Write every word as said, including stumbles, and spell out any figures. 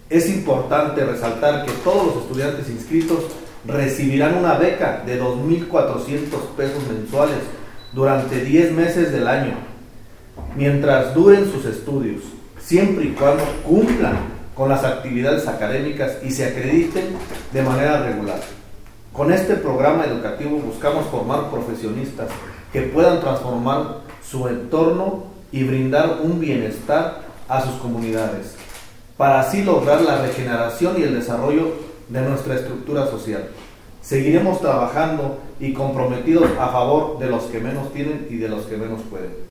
Es importante resaltar que todos los estudiantes inscritos recibirán una beca de dos mil cuatrocientos pesos mensuales durante diez meses del año, mientras duren sus estudios, siempre y cuando cumplan con las actividades académicas y se acrediten de manera regular. Con este programa educativo buscamos formar profesionistas que puedan transformar su entorno y brindar un bienestar a sus comunidades, para así lograr la regeneración y el desarrollo de nuestra estructura social. Seguiremos trabajando y comprometidos a favor de los que menos tienen y de los que menos pueden.